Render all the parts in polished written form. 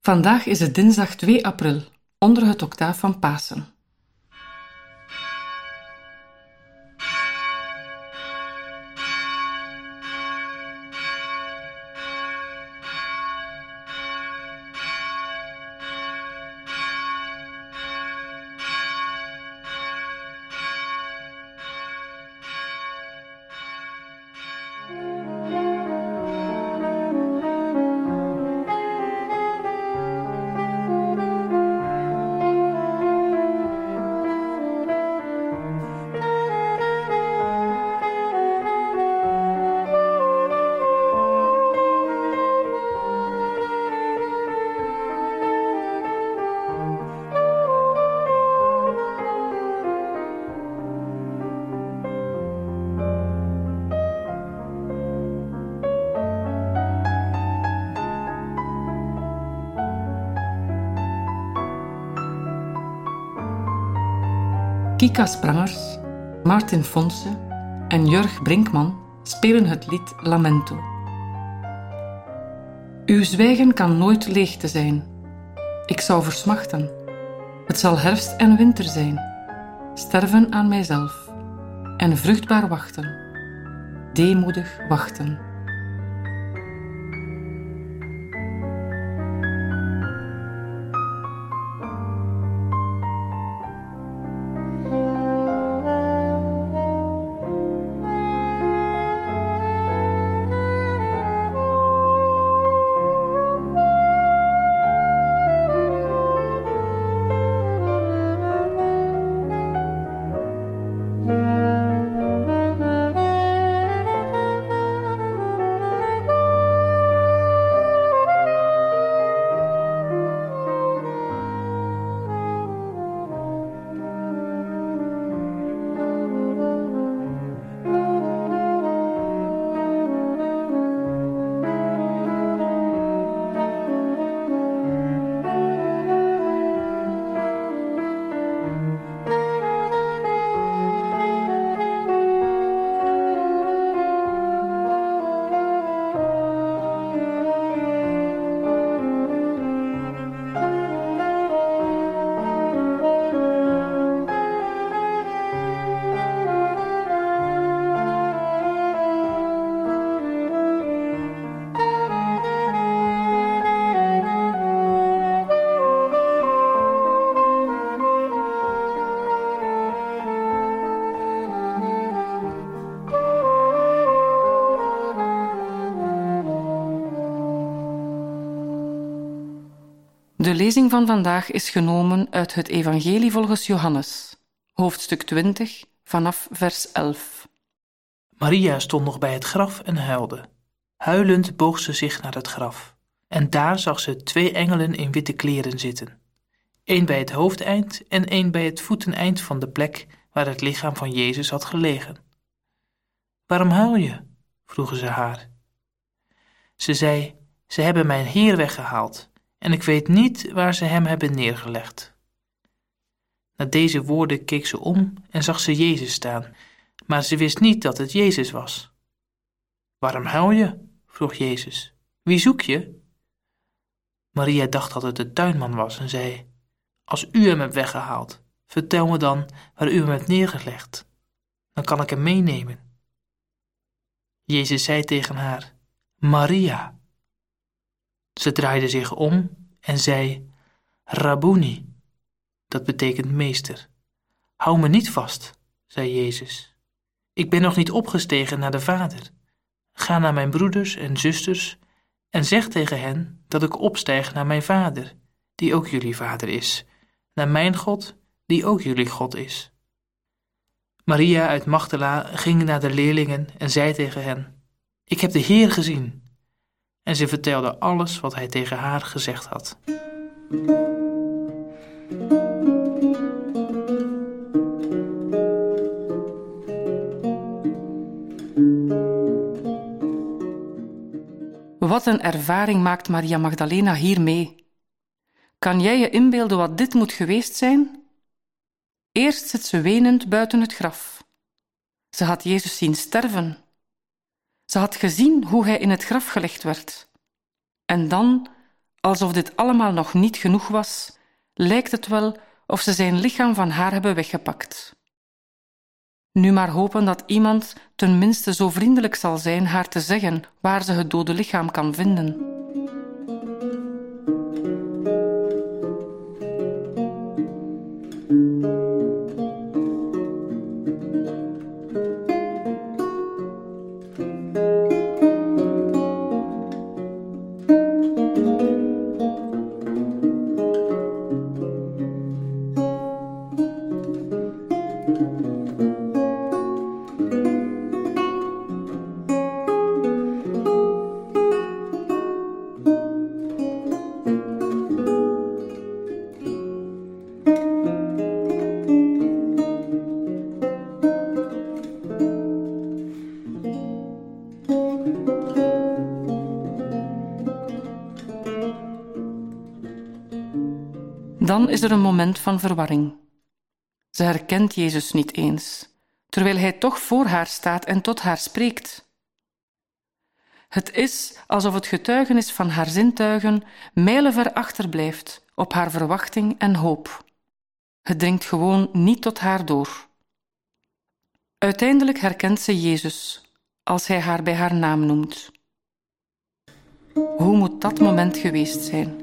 Vandaag is het dinsdag 2 april, onder het octaaf van Pasen. Kika Sprangers, Martin Fonse en Jurg Brinkman spelen het lied Lamento. Uw zwijgen kan nooit leegte zijn. Ik zou versmachten. Het zal herfst en winter zijn. Sterven aan mijzelf en vruchtbaar wachten. Deemoedig wachten. De lezing van vandaag is genomen uit het Evangelie volgens Johannes, hoofdstuk 20, vanaf vers 11. Maria stond nog bij het graf en huilde. Huilend boog ze zich naar het graf. En daar zag ze 2 engelen in witte kleren zitten. 1 bij het hoofdeind en 1 bij het voeteneind van de plek waar het lichaam van Jezus had gelegen. Waarom huil je? Vroegen ze haar. Ze zei, ze hebben mijn Heer weggehaald. En ik weet niet waar ze hem hebben neergelegd. Na deze woorden keek ze om en zag ze Jezus staan, maar ze wist niet dat het Jezus was. Waarom huil je? Vroeg Jezus. Wie zoek je? Maria dacht dat het de tuinman was en zei, als u hem hebt weggehaald, vertel me dan waar u hem hebt neergelegd. Dan kan ik hem meenemen. Jezus zei tegen haar, Maria. Ze draaide zich om en zei, Rabboni, dat betekent meester. Hou me niet vast, zei Jezus. Ik ben nog niet opgestegen naar de Vader. Ga naar mijn broeders en zusters en zeg tegen hen dat ik opstijg naar mijn Vader, die ook jullie Vader is, naar mijn God, die ook jullie God is. Maria uit Magdala ging naar de leerlingen en zei tegen hen, ik heb de Heer gezien. En ze vertelde alles wat hij tegen haar gezegd had. Wat een ervaring maakt Maria Magdalena hier mee. Kan jij je inbeelden wat dit moet geweest zijn? Eerst zit ze wenend buiten het graf. Ze had Jezus zien sterven. Ze had gezien hoe hij in het graf gelegd werd. En dan, Alsof dit allemaal nog niet genoeg was, lijkt het wel of ze zijn lichaam van haar hebben weggepakt. Nu maar hopen dat iemand tenminste zo vriendelijk zal zijn haar te zeggen waar ze het dode lichaam kan vinden. Dan is er een moment van verwarring. Ze herkent Jezus niet eens, terwijl hij toch voor haar staat en tot haar spreekt. Het is alsof het getuigenis van haar zintuigen mijlenver achterblijft op haar verwachting en hoop. Het dringt gewoon niet tot haar door. Uiteindelijk herkent ze Jezus, als hij haar bij haar naam noemt. Hoe moet dat moment geweest zijn?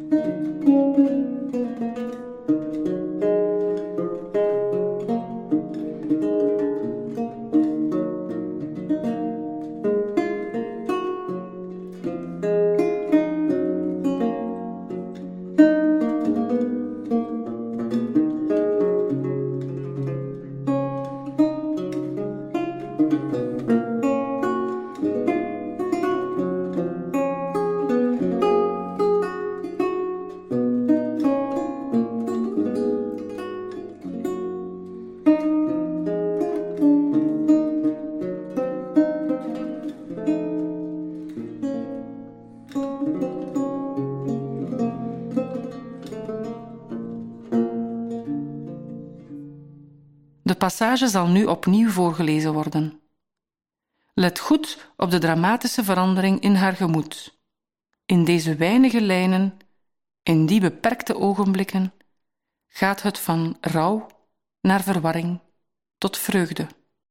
De passage zal nu opnieuw voorgelezen worden. Let goed op de dramatische verandering in haar gemoed. In deze weinige lijnen, in die beperkte ogenblikken, gaat het van rouw naar verwarring tot vreugde.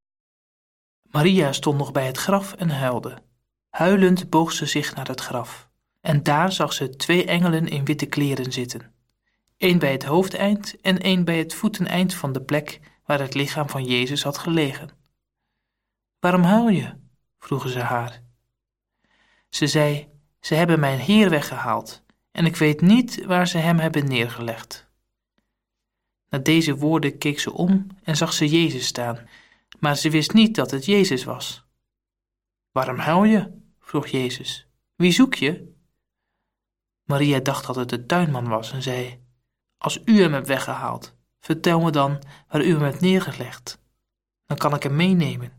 Maria stond nog bij het graf en huilde. Huilend boog ze zich naar het graf. En daar zag ze 2 engelen in witte kleren zitten. 1 bij het hoofdeind en 1 bij het voeteneind van de plek waar het lichaam van Jezus had gelegen. "Waarom huil je?" vroegen ze haar. Ze zei: "Ze hebben mijn Heer weggehaald en ik weet niet waar ze hem hebben neergelegd." Na deze woorden keek ze om en zag ze Jezus staan, maar ze wist niet dat het Jezus was. "Waarom huil je?" vroeg Jezus. "Wie zoek je?" Maria dacht dat het de tuinman was en zei: "Als u hem hebt weggehaald, vertel me dan waar u hem hebt neergelegd. Dan kan ik hem meenemen."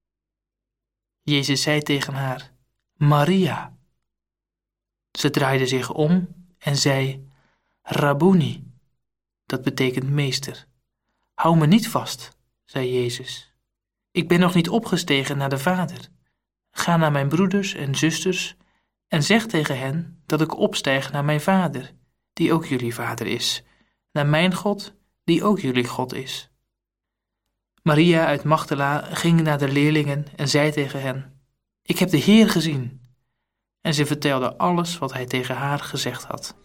Jezus zei tegen haar: "Maria." Ze draaide zich om en zei: "Rabboni." Dat betekent meester. "Hou me niet vast," zei Jezus. "Ik ben nog niet opgestegen naar de Vader. Ga naar mijn broeders en zusters en zeg tegen hen dat ik opstijg naar mijn Vader, die ook jullie Vader is, naar mijn God, die ook jullie God is." Maria uit Magdala ging naar de leerlingen en zei tegen hen: "Ik heb de Heer gezien." En ze vertelde alles wat hij tegen haar gezegd had.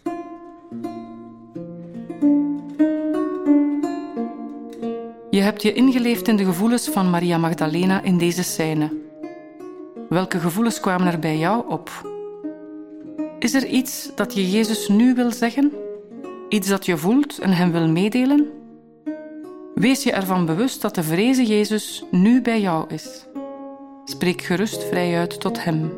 Je hebt je ingeleefd in de gevoelens van Maria Magdalena in deze scène. Welke gevoelens kwamen er bij jou op? Is er iets dat je Jezus nu wil zeggen? Iets dat je voelt en hem wil meedelen? Wees je ervan bewust dat de verrezen Jezus nu bij jou is. Spreek gerust vrij uit tot hem.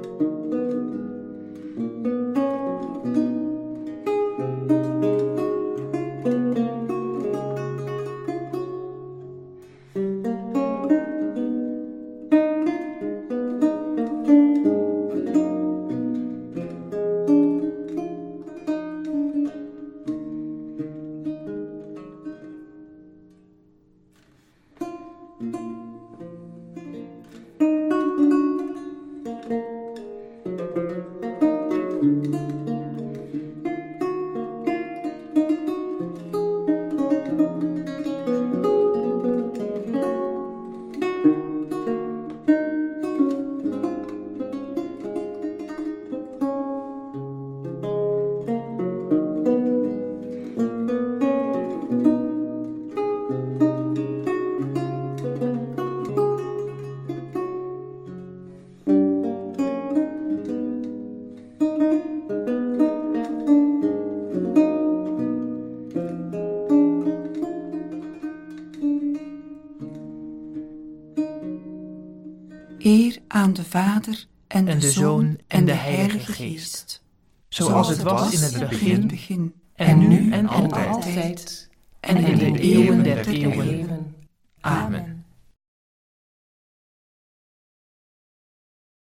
van de Vader en de Zoon en de Heilige Geest. Zoals het was in het begin, en nu en altijd, altijd, en in de eeuwen der eeuwen. Amen.